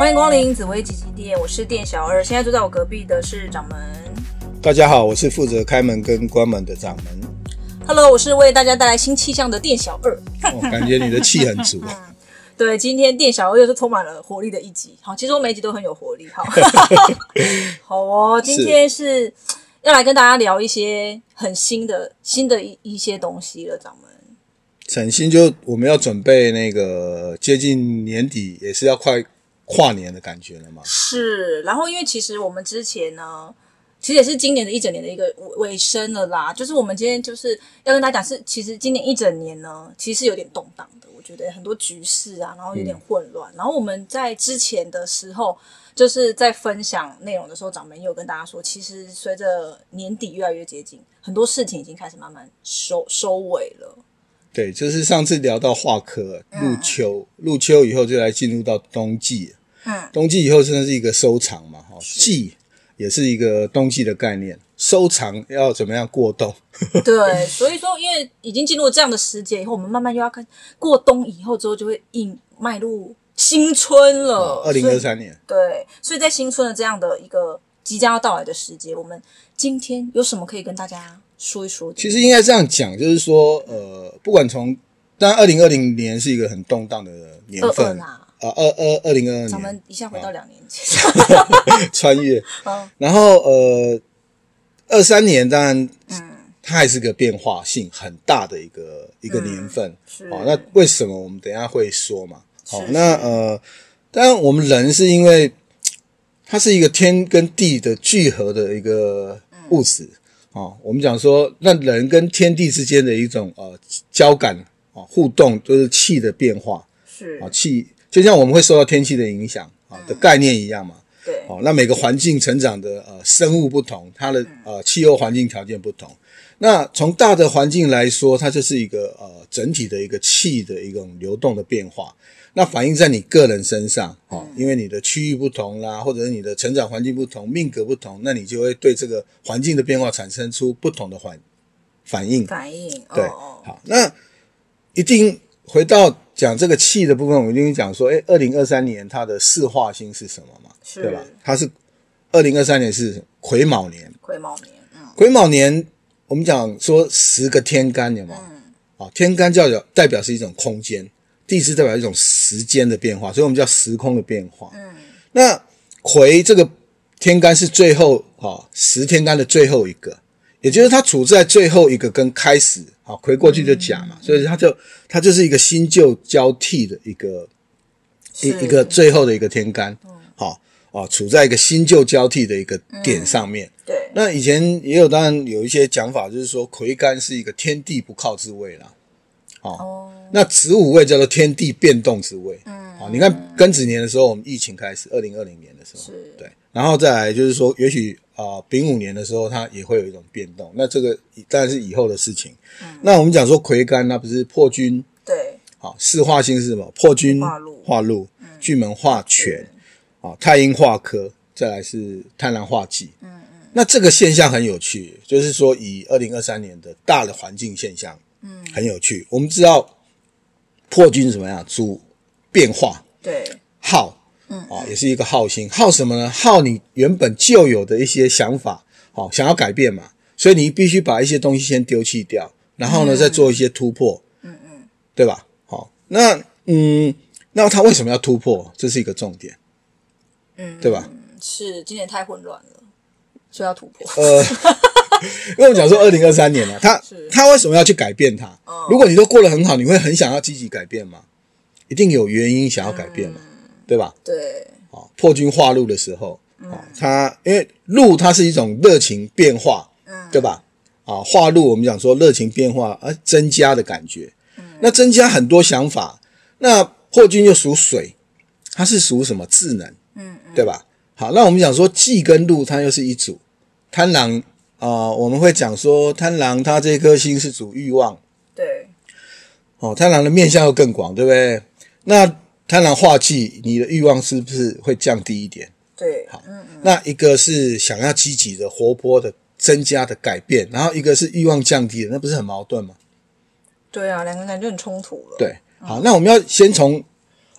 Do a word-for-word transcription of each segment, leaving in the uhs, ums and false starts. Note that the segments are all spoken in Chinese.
欢迎光临紫薇吉吉店，我是店小二，现在坐在我隔壁的是掌门。 大家好，我是负责开门跟关门的掌门。 Hello， 我是为大家带来新气象的店小二。 哦、感觉你的气很足。 对，今天店小二又是充满了活力的一集。好，其实我每一集都很有活力。好，好哦，今天是要来跟大家聊一些很新的新的一一些东西了，掌门。 很新，就我们要准备那个接近年底，也是要快跨年的感觉了嘛。 是，然后因为其实我们之前呢，其实也是今年的一整年的一个尾声了啦。就是我们今天就是要跟大家讲是，其实今年一整年呢，其实是有点动荡的。我觉得很多局势啊，然后有点混乱。嗯、然后我们在之前的时候，就是在分享内容的时候，掌门也有跟大家说，其实随着年底越来越接近，很多事情已经开始慢慢收收尾了。 对，就是上次聊到化科入秋，入秋以后就来进入到冬季。嗯，冬季以后真的是一个收藏嘛，哈，季也是一个冬季的概念，收藏要怎么样过冬？ 对，所以说因为已经进入这样的时节以后，我们慢慢又要看过冬以后之后就会应迈入新春了。 二零二三年， 对，所以在新春的这样的一个即将要到来的时节，我们今天有什么可以跟大家说一说的？ 其实应该这样讲，就是说，呃，不管从，当然二零二零年是一个很动荡的年份。 二二啦啊，二二二零二二年， 咱们一下回到两年前， 啊、穿越。嗯、然后呃，二三年当然，嗯，它还是个变化性很大的一个一个年份。 是、 哦，那为什么我们等一下会说嘛？好、哦，那呃，当然我们人是因为它是一个天跟地的聚合的一个物质。嗯、哦，我们讲说，那人跟天地之间的一种呃交感啊、哦、互动，就是气的变化。 是啊、哦，气。就像我们会受到天气的影响啊的概念一样嘛， 对， 哦，那每个环境成长的呃生物不同，它的呃气候环境条件不同。那从大的环境来说，它就是一个呃整体的一个气的一种流动的变化。那反映在你个人身上，哦，因为你的区域不同啦，或者是你的成长环境不同、命格不同，那你就会对这个环境的变化产生出不同的反反应。 反应， 对， 哦、 好，那一定回到。讲这个气的部分，我们一定讲说，哎，二零二三年它的四化星是什么嘛？对吧？它是二零二三年是癸卯年， 癸卯年，嗯， 癸卯年，我们讲说十个天干有没有？嗯，啊，天干叫代表是一种空间，地支代表一种时间的变化，所以我们叫时空的变化。嗯，那癸这个天干是最后啊十天干的最后一个。也就是它处在最后一个跟开始，好，癸过去就甲嘛，所以它就它就是一个新旧交替的一个一一个最后的一个天干，好、嗯、啊，处在一个新旧交替的一个点上面。 嗯、对， 那以前也有当然有一些讲法，就是说癸干是一个天地不靠之位啦，好、哦，那子午位叫做天地变动之位。嗯，好，你看庚子年的时候，我们疫情开始，二零二零年的时候，对，然后再来就是说，也许。啊、呃，丙午年的时候，它也会有一种变动。那这个当然是以后的事情。嗯、那我们讲说癸干，那不是破军？ 对。 好，四化星是什么？破军化禄，巨门化权，啊，太阴化科，再来是贪狼化忌。嗯嗯。那这个现象很有趣，就是说以二零二三年的大的环境现象，嗯，很有趣。我们知道破军怎么样？主变化， 对， 耗。嗯啊，也是一个耗星，耗什么呢？耗你原本就有的一些想法，好、哦，想要改变嘛，所以你必须把一些东西先丢弃掉，然后呢，嗯、再做一些突破，嗯嗯，对吧？好、哦，那嗯，那他为什么要突破？这是一个重点，嗯，对吧？ 是今年太混乱了，所以要突破。 呃，因为我们讲说二零二三年了、啊，他他为什么要去改变它？哦、如果你都过得很好，你会很想要积极改变吗？一定有原因想要改变嘛。嗯对吧？ 对， 哦，破军化禄的时候，嗯、哦，它因为禄它是一种热情变化，嗯，对吧？啊，化禄我们讲说热情变化而增加的感觉，嗯，那增加很多想法。那破军又属水，它是属什么？智能，嗯，嗯对吧？好，那我们讲说忌跟禄它又是一组，贪狼啊、呃，我们会讲说贪狼它这颗星是主欲望， 对， 哦，贪狼的面向又更广，对不对？那贪狼化忌，你的欲望是不是会降低一点？ 对， 好，嗯嗯，那一个是想要积极的、活泼的、增加的改变，然后一个是欲望降低的，那不是很矛盾吗？ 对啊，两个感觉很冲突了。 对，好，嗯、那我们要先从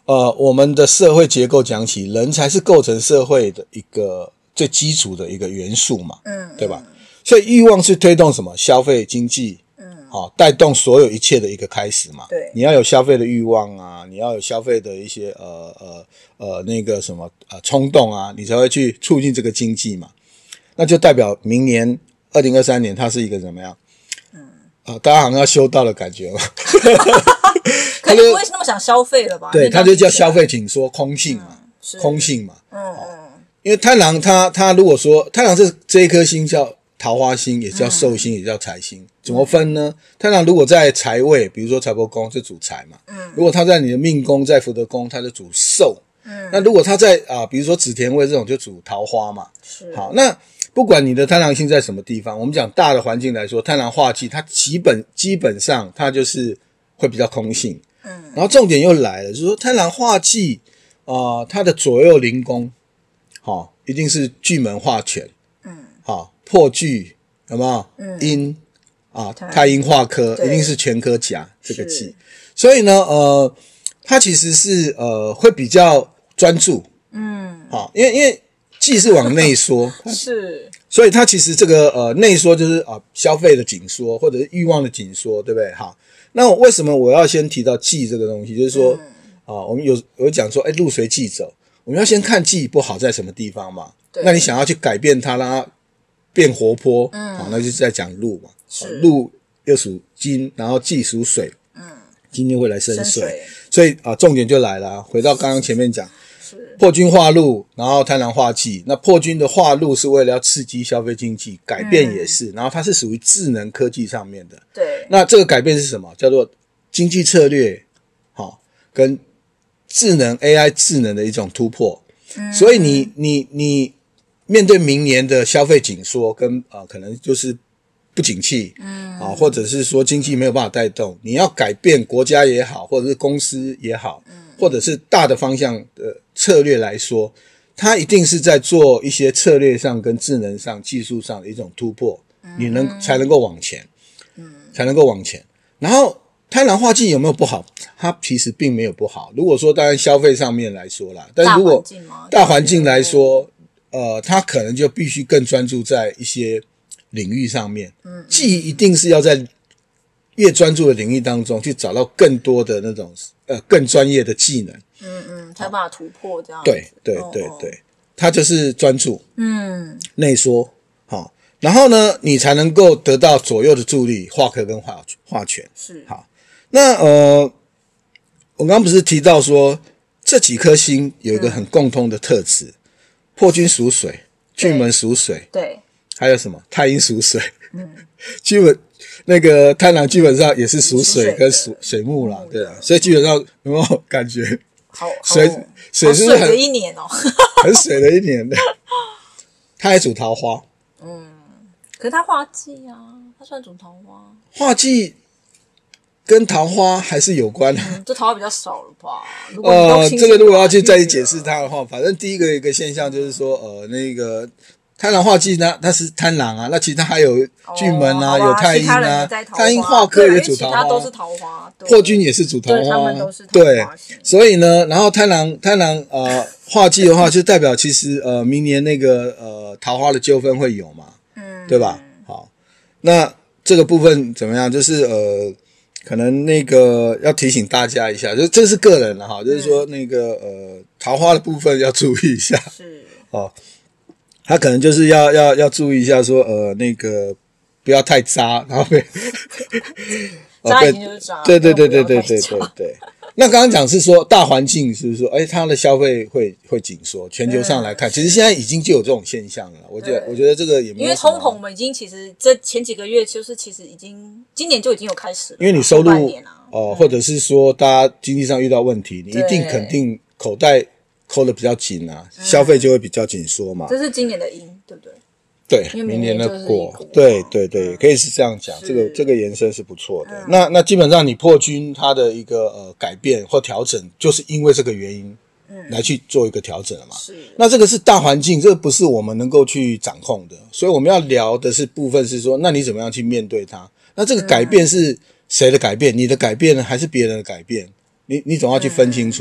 呃，我们的社会结构讲起，人才是构成社会的一个最基础的一个元素嘛，嗯，对吧？所以欲望是推动什么？消费经济，嗯，好、哦，带动所有一切的一个开始嘛。 对， 你要有消费的欲望啊，你要有消费的一些呃呃呃那个什么呃冲动啊，你才会去促进这个经济嘛。那就代表明年二零二三年它是一个怎么样？嗯，啊、呃，大家好像要修道的感觉嘛。 可能不会那么想消费了吧？ 对，它就叫消费紧缩，空性嘛， 嗯、 空性嘛。 嗯嗯。 因为贪狼它它如果说贪狼这这一颗星叫桃花星，也叫寿星，嗯、也叫财星，怎么分呢？贪狼如果在财位，比如说财帛宫就主财嘛，嗯，如果他在你的命宫在福德宫，他就主寿，嗯，那如果他在啊、呃，比如说紫田位这种就主桃花嘛，是好，那不管你的贪狼星在什么地方，我们讲大的环境来说，贪狼化忌它基本基本上它就是会比较空性，嗯，然后重点又来了，就是说贪狼化忌啊、呃，它的左右邻宫。好、哦，一定是巨门化权，嗯，好、哦、破巨有没有？嗯，阴啊，太阴化科，一定是全科甲这个忌，所以呢，呃，它其实是呃会比较专注，嗯，好、哦，因为因为忌是往内缩， 是，所以它其实这个呃内缩就是啊、呃、消费的紧缩或者是欲望的紧缩，对不对？好，那为什么我要先提到忌这个东西？就是说啊、嗯呃，我们有有讲说，哎，路随忌走。我们要先看忌不好在什么地方嘛？那你想要去改变它，让它变活泼，嗯，好，那就是在讲路嘛。是路又属金，然后忌属水，嗯，金又会来生水，生水所以啊、呃，重点就来了。回到刚刚前面讲，是破军化禄，然后贪狼化忌。那破军的化禄是为了要刺激消费经济，改变也是，嗯、然后它是属于智能科技上面的。对，那这个改变是什么？叫做经济策略，好、哦，跟智能 A I 智能的一种突破，嗯、所以你你你面对明年的消费紧缩跟呃可能就是不景气，嗯啊，或者是说经济没有办法带动，你要改变国家也好，或者是公司也好，嗯、或者是大的方向的策略来说，它一定是在做一些策略上跟智能上、技术上的一种突破，嗯、你能才能够往前，嗯，才能够往前，然后。贪狼化忌有没有不好？它其实并没有不好。如果说当然消费上面来说啦，但是如果大环境来说，呃，它可能就必须更专注在一些领域上面。嗯，忌一定是要在越专注的领域当中去找到更多的那种呃更专业的技能。 嗯嗯，才有办法突破这样。 对对对对，它就是专注，嗯，内缩，好，然后呢，你才能够得到左右的助力，化科跟化化权是好。那呃，我刚刚不是提到说这几颗星有一个很共通的特质，嗯、破军属水，巨门属水，对，还有什么太阴属水，嗯，基本那个贪狼基本上也是属水跟属水木啦，对啊，所以基本上有没有感觉？ 好， 水水是不是很水的一年哦， 很水的一年的，它还主桃花， 嗯，可是它化忌啊，它算主桃花， 化忌。跟桃花还是有关的、 嗯，这桃花比较少了吧？ 呃，这个如果要去再去解释它的话，反正第一个一个现象就是说，呃，那个贪狼化忌呢，它是贪狼啊，那其他还有巨门啊，哦、有太阴啊，太阴化科也主桃花， 都是桃花， 破军也是主桃花， 对，他们都是桃花。对， 所以呢，然后贪狼贪狼呃化忌的话，就代表其实呃明年那个呃桃花的纠纷会有嘛，嗯，对吧？好，那这个部分怎么样？就是呃。可能那个要提醒大家一下，就这是个人了哈，就是说那个呃桃花的部分要注意一下，是哦，他可能就是要要要注意一下说呃那个不要太渣，然后被渣已经就是渣， 对对对对对对对对。那刚刚讲是说大环境是不是说，哎，它的消费会会紧缩？全球上来看，其实现在已经就有这种现象了。我觉得，我觉得这个也没有， 因为通膨，我们已经其实这前几个月就是其实已经今年就已经有开始了。 因为你收入哦、呃，或者是说大家经济上遇到问题，你一定肯定口袋抠得比较紧啊，消费就会比较紧缩嘛。 这是今年的因，对不对？ 对，明年的果，对对对，可以是这样讲，这个这个延伸是不错的。嗯、那那基本上你破军它的一个呃改变或调整，就是因为这个原因，嗯，来去做一个调整了嘛。是，那这个是大环境，这个不是我们能够去掌控的，所以我们要聊的是部分是说，那你怎么样去面对它？那这个改变是谁的改变？你的改变呢，还是别人的改变？你你总要去分清楚嘛。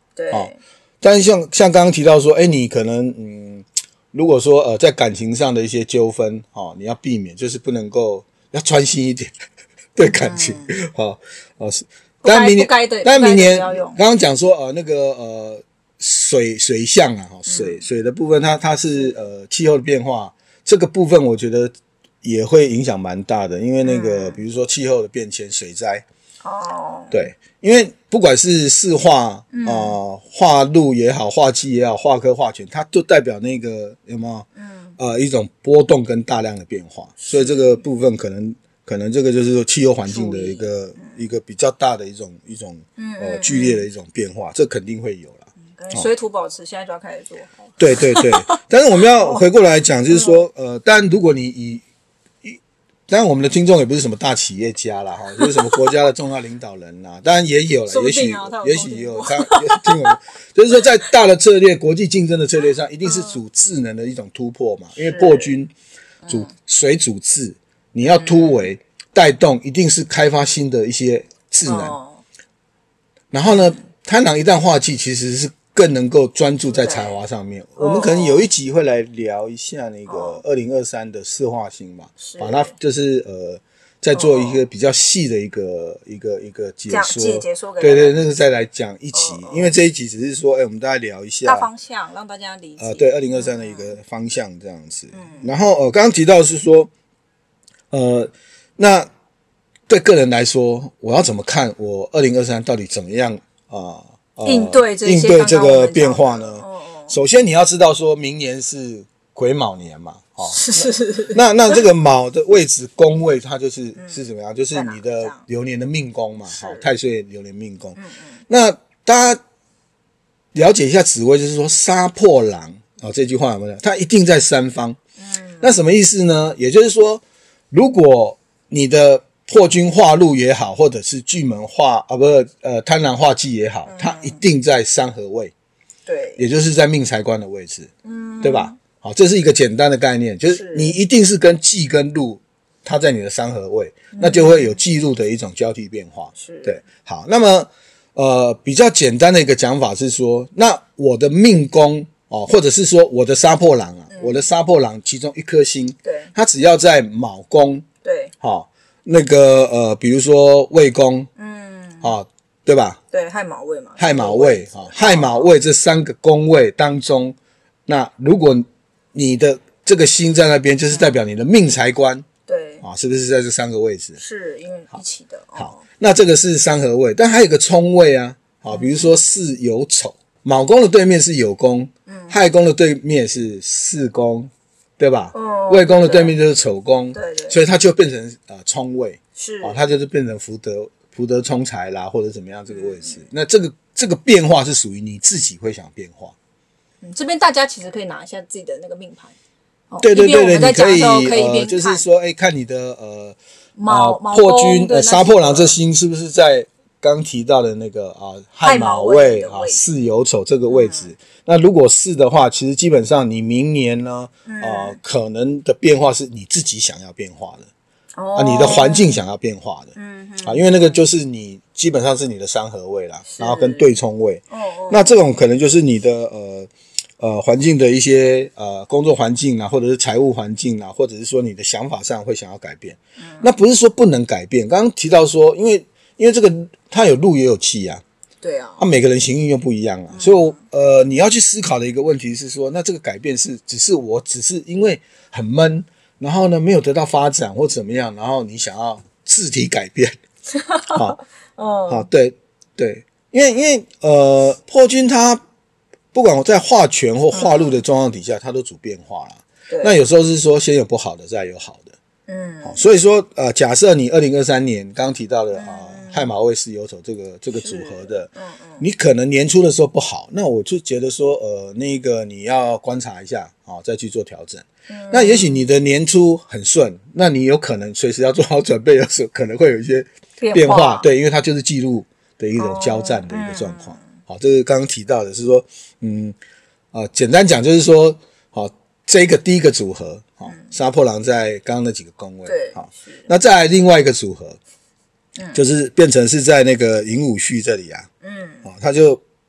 对。 哦，但是像像刚刚提到说，哎，你可能嗯，如果说呃在感情上的一些纠纷，哦，你要避免，就是不能够要专心一点对感情，好、嗯，哦是。当然明年，当然明年刚刚讲说呃那个呃水水象啊，水、嗯、水的部分它它是呃气候的变化，这个部分我觉得也会影响蛮大的，因为那个、嗯、比如说气候的变迁、水灾，哦，对，因为不管是市化啊、化陆也好、化气也好、化科化权，它都代表那个有没有嗯呃一种波动跟大量的变化，所以这个部分可能。可能这个就是说气候环境的一个、嗯、一个比较大的一种一种、嗯、呃剧烈的一种变化，这肯定会有啦。 嗯、水土保持、哦、现在就要开始做好。 对对对，但是我们要回过来讲，就是说、嗯、呃，当然如果你以当然我们的听众也不是什么大企业家啦，哈，就是什么国家的重要领导人啦，当然也有了，也许也许也有他听我们，就是说在大的策略、国际竞争的策略上，一定是主智能的一种突破嘛，因为破军主、嗯、水主智。你要突围、嗯、带动，一定是开发新的一些智能。哦、然后呢，贪狼一旦化气，其实是更能够专注在才华上面。我们可能有一集会来聊一下那个二零二三的四化星嘛，把它就是呃，再做一个比较细的一个、哦、一个一个解说。 解说给对对，那个再来讲一集、哦，因为这一集只是说，哎，我们大家聊一下大方向，让大家理解。 呃，对，二零二三的一个方向这样子。嗯、然后呃，刚刚提到是说。呃，那对个人来说，我要怎么看我二零二三到底怎么样啊、呃？ 应对这些应对这个变化呢？哦哦首先你要知道，说明年是癸卯年嘛，哦，是那那这个卯的位置宫位，它就是、嗯、是怎么样？就是你的流年的命宫嘛，好、哦，太岁流年命宫。嗯嗯那大家了解一下紫微，就是说杀破狼啊、哦，这句话有没有？它一定在三方。嗯，那什么意思呢？也就是说。如果你的破军化禄也好，或者是巨门化啊，不是呃贪狼化忌也好、嗯，它一定在三合位，对，也就是在命财官的位置，嗯，对吧？好，这是一个简单的概念，就是你一定是跟忌跟禄，它在你的三合位，嗯、那就会有忌禄的一种交替变化，是对。好，那么呃比较简单的一个讲法是说，那我的命宫哦，或者是说我的杀破狼啊。我的杀破狼其中一颗星，对，它只要在卯宫，对，好、哦，那个呃，比如说未宫，嗯，啊、哦，对吧？ 对，亥卯未嘛， 亥卯未啊，亥卯未这三个宫位当中，那如果你的这个星在那边，就是代表你的命财官，对，啊、哦，是不是在这三个位置？ 是因为一起的。 好，哦、那这个是三合位，但还有一个冲位啊，好、哦，比如说巳酉丑。卯宫的对面是酉宫，嗯，亥宫的对面是巳宫，对吧？哦，未宫的对面就是丑宫，对对，所以它就变成呃冲位，是啊、哦，它就是变成福德福德冲财啦，或者怎么样这个位置。嗯、那这个这个变化是属于你自己会想变化。 嗯，这边大家其实可以拿一下自己的那个命盘， 哦、对对对对，你可以呃，就是说，哎，看你的呃卯呃破军呃杀破狼这星是不是在。刚提到的那个啊，亥卯未啊，巳酉丑这个位置、嗯，那如果是的话，其实基本上你明年呢，嗯、呃，可能的变化是你自己想要变化的，哦、啊，你的环境想要变化的，嗯啊，因为那个就是你基本上是你的三合位啦，然后跟对冲位，哦哦，那这种可能就是你的呃呃环境的一些呃工作环境啦，或者是财务环境啦，或者是说你的想法上会想要改变，嗯、那不是说不能改变，刚刚提到说，因为。因为这个它有禄也有气啊，对啊，它、啊、每个人行运又不一样啊，嗯、所以呃你要去思考的一个问题是说，那这个改变是只是我只是因为很闷，然后呢没有得到发展或怎么样，然后你想要自体改变，好，哦，好，对对，因为因为呃破军它不管我在化权或化禄的状况底下，它都主变化啦，那有时候是说先有不好的，再有好的。嗯，好，所以说，呃，假设你二零二三年刚刚提到的啊，亥卯未巳酉丑这个这个组合的，嗯嗯，你可能年初的时候不好，那我就觉得说，呃，那个你要观察一下啊，再去做调整。嗯、那也许你的年初很顺，那你有可能随时要做好准备，有时候可能会有一些变化，变化对，因为它就是记录的一种交战的一个状况。哦嗯、好，这是刚刚提到的是说，嗯，啊、呃，简单讲就是说，好。这个第一个组合，好、哦，杀破狼在刚刚那几个宫位，对，好，那再来另外一个组合，嗯，就是变成是在那个寅午戌这里啊，嗯，哦，它就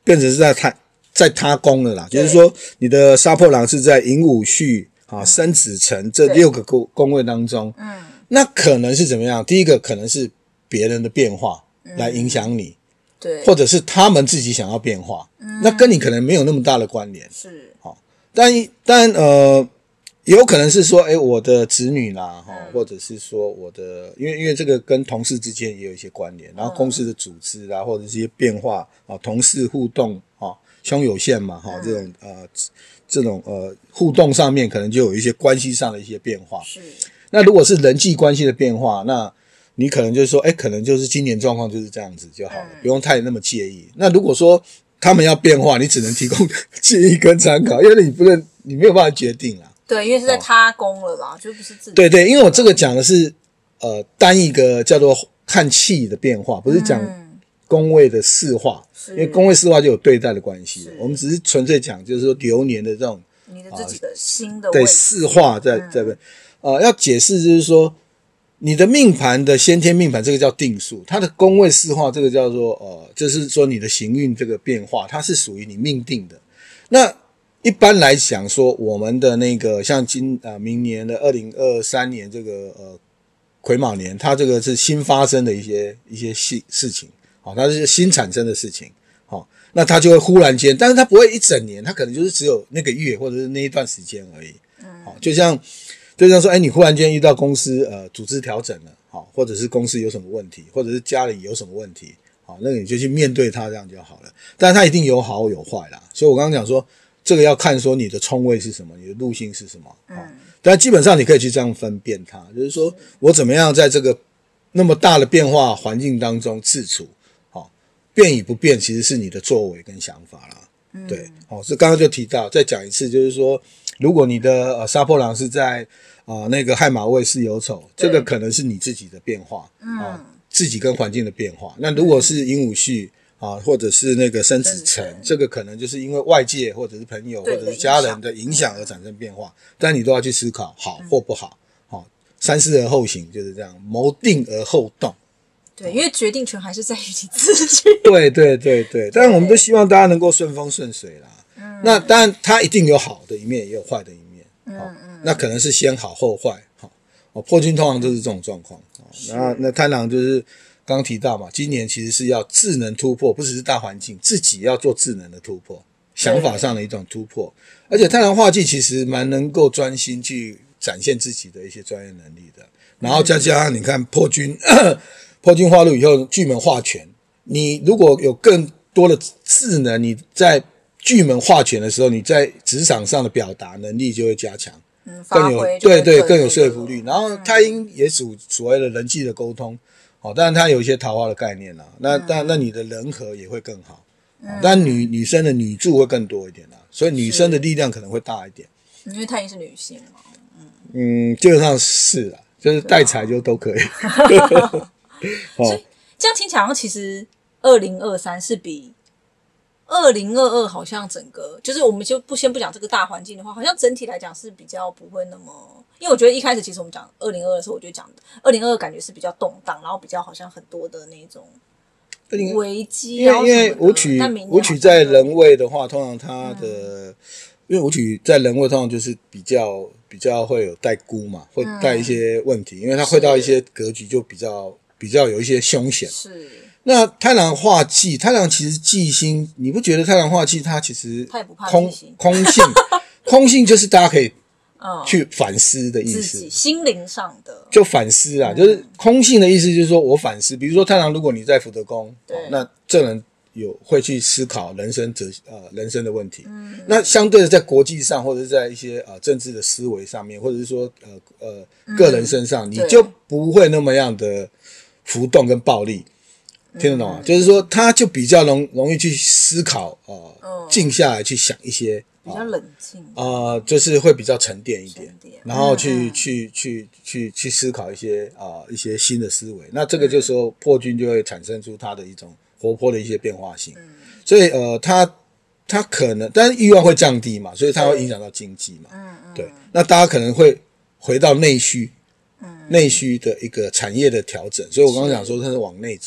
变成是在他在他宫了啦，就是说你的杀破狼是在寅午戌啊、申子辰这六个宫宫位当中，嗯，那可能是怎么样？第一个可能是别人的变化来影响你，嗯、 对， 或者是他们自己想要变化，嗯、那跟你可能没有那么大的关联， 是， 好，但但呃。有可能是说，哎，我的子女啦，哈、嗯，或者是说我的，因为因为这个跟同事之间也有一些关联，然后公司的组织啊，或者是一些变化啊，同事互动啊，兄友线嘛，哈、嗯，这种呃这种呃互动上面可能就有一些关系上的一些变化。 是。 那如果是人际关系的变化，那你可能就是说，哎，可能就是今年状况就是这样子就好了，嗯、不用太那么介意。那如果说他们要变化，你只能提供建议跟参考，因为你不能，你没有办法决定啦。 对，因为是在他宫了啦，哦、就不是自己。 对对，因为我这个讲的是呃单一个叫做看气的变化，不是讲宫位的四化，嗯、因为宫位四化就有对待的关系。我们只是纯粹讲，就是说流年的这种你的自己的新的位置、 呃、对四化在这边、嗯、呃要解释就是说你的命盘的先天命盘这个叫定数，它的宫位四化这个叫做呃就是说你的行运这个变化，它是属于你命定的。那一般来讲说，我们的那个像今呃明年的二零二三年这个呃癸卯年，它这个是新发生的一些一些事事情，好、哦，它是新产生的事情，好、哦，那它就会忽然间，但是它不会一整年，它可能就是只有那个月或者是那一段时间而已，好、哦，就像就像说，哎，你忽然间遇到公司呃组织调整了，好、哦，或者是公司有什么问题，或者是家里有什么问题，好、哦，那你就去面对它，这样就好了。但是它一定有好有坏啦，所以我刚刚讲说。这个要看说你的冲位是什么，你的路性是什么，嗯，但基本上你可以去这样分辨它，就是说我怎么样在这个那么大的变化环境当中自处，好，变与不变其实是你的作为跟想法啦，嗯、对，好，是刚刚就提到，再讲一次，就是说，如果你的呃杀破狼是在啊、呃、那个亥马位巳酉丑，这个可能是你自己的变化，嗯、啊，自己跟环境的变化。那如果是寅午戌。啊，或者是那个申子辰，这个可能就是因为外界或者是朋友或者是家人的影响而产生变化，但你都要去思考好或不好，好、嗯、三思而后行，就是这样，谋定而后动。 对，因为决定权还是在于你自己。 对对对对，当然我们都希望大家能够顺风顺水啦。嗯，那当然它一定有好的一面，也有坏的一面。嗯嗯，那可能是先好后坏。好，哦，破军通常都是这种状况。那那贪狼就是。刚刚提到嘛，今年其实是要智能突破，不只是大环境，自己要做智能的突破，想法上的一种突破。而且太阳化忌其实蛮能够专心去展现自己的一些专业能力的。然后再加上你看破军，破军化禄以后，巨门化权，你如果有更多的智能，你在巨门化权的时候，你在职场上的表达能力就会加强， 嗯， 更有对对更有说服力。然后太阴也属所谓的人际的沟通。好，当然它有一些桃花的概念啦，那但、嗯、那你的人和也会更好，嗯、但女女生的女助会更多一点啦，所以女生的力量可能会大一点， 因为她也是女性嘛， 嗯嗯，基本上是啦，就是带财就都可以。 所以这样听起来好像其实二零二三是比二零二二好像整个就是我们就不先不讲这个大环境的话，好像整体来讲是比较不会那么。因为我觉得一开始其实我们讲二零二二的时候，我就讲二零二二感觉是比较动荡，然后比较好像很多的那种危机。 因为因为武曲武曲在人位的话，通常它的、嗯、因为武曲在人位通常就是比较比较会有带孤嘛，会带一些问题，嗯、因为它会到一些格局就比较比较有一些凶险。 是。 那太阳化忌，太阳其实忌星，你不觉得太阳化忌它其实空空性空性就是大家可以。去反思的意思， 自己心灵上的就反思啊、嗯，就是空性的意思，就是说我反思。比如说太阳，如果你在福德宫，哦、那这人有会去思考人生哲呃人生的问题。嗯，那相对的，在国际上或者是在一些呃政治的思维上面，或者是说呃呃个人身上、嗯，你就不会那么样的浮动跟暴力。听得懂吗、嗯？就是说，他就比较容容易去思考，呃，嗯、静下来去想一些。 比较冷静啊、呃，就是会比较沉淀一点， 点然后去、嗯、去去去去思考一些啊、呃、一些新的思维。那这个就是说破军就会产生出它的一种活泼的一些变化性。嗯、所以呃，它它可能，但是欲望会降低嘛，所以它会影响到经济嘛。嗯嗯。对，那大家可能会回到内需，嗯，内需的一个产业的调整。所以我刚刚讲说它是往内走嘛。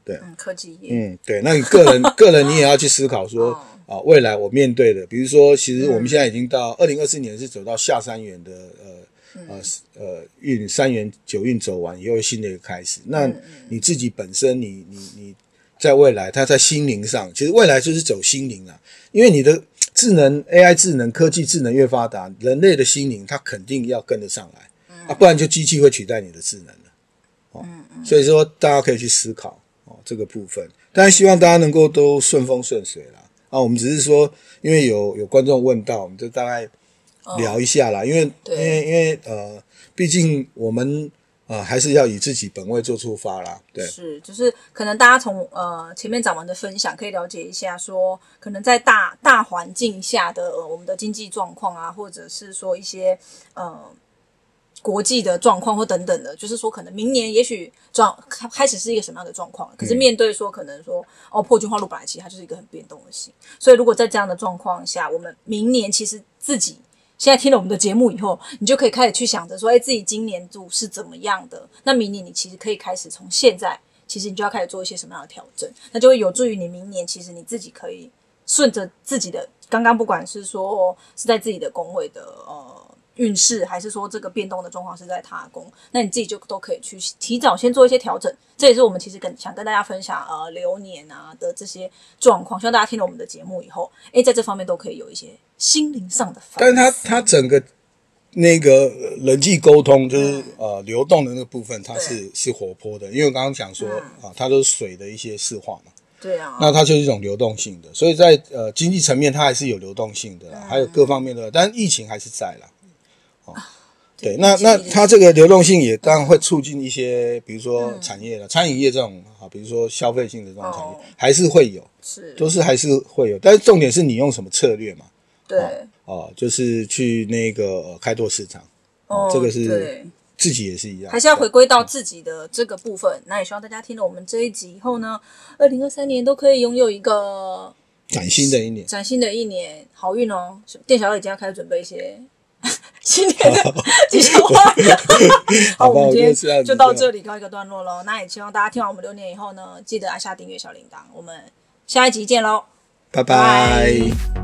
对， 嗯，科技业， 嗯，对。那你个人个人你也要去思考说、 哦、 啊，未来我面对的，比如说，其实我们现在已经到二零二四年是走到下三元的呃。呃呃，运三元九运走完以后，新的一个开始。那你自己本身你，你你你在未来，它在心灵上，其实未来就是走心灵啦。因为你的智能 A I 智能科技智能越发达，人类的心灵它肯定要跟得上来、嗯、啊，不然就机器会取代你的智能了。哦、嗯嗯，所以说大家可以去思考哦这个部分。当然希望大家能够都顺风顺水啦。啊，我们只是说，因为有有观众问到，我们就大概。聊一下啦，哦、因为因为因为呃，毕竟我们呃还是要以自己本位做出发啦，对， 是，就是可能大家从呃前面讲完的分享，可以了解一下说，可能在大大环境下的、呃、我们的经济状况啊，或者是说一些呃国际的状况或等等的，就是说可能明年也许状开始是一个什么样的状况，可是面对说可能说哦破军化禄本来其实它就是一个很变动的星，所以如果在这样的状况下，我们明年其实自己。现在听了我们的节目以后，你就可以开始去想着说，哎，自己今年度是怎么样的？那明年你其实可以开始从现在，其实你就要开始做一些什么样的调整，那就会有助于你明年，其实你自己可以顺着自己的，刚刚不管是说、哦、是在自己的宫位的呃运势，还是说这个变动的状况是在他宫，那你自己就都可以去提早先做一些调整。这也是我们其实跟想跟大家分享呃流年啊的这些状况，希望大家听了我们的节目以后，哎，在这方面都可以有一些心灵上的反思。 但是它它整个那个人际沟通，就是、嗯、呃流动的那个部分，它是是活泼的，因为我刚刚讲说、嗯、啊，它都是水的一些四化嘛。 对啊， 那它就是一种流动性的，所以在呃经济层面它还是有流动性的啦、嗯，还有各方面的，但是疫情还是在啦。哦，对，那那它这个流动性也当然会促进一些，比如说产业了、嗯，餐饮业这种啊，比如说消费性的这种产业、哦、还是会有， 是都是还是会有，但是重点是你用什么策略嘛？ 对， 哦，哦就是去那个、呃、开拓市场，哦，这个是对。 自己也是一样， 还是要回归到自己的这个部分。那也希望大家听了我们这一集以后呢，二零二三年都可以拥有一个崭新的一年， 崭新的一年，好运哦！店小二已经要开始准备一些新年的吉祥话。好，我们今天就到这里告一个段落喽。那也希望大家听完我们流年以后呢，记得按下订阅小铃铛。我们下一集见喽， 拜拜。拜拜。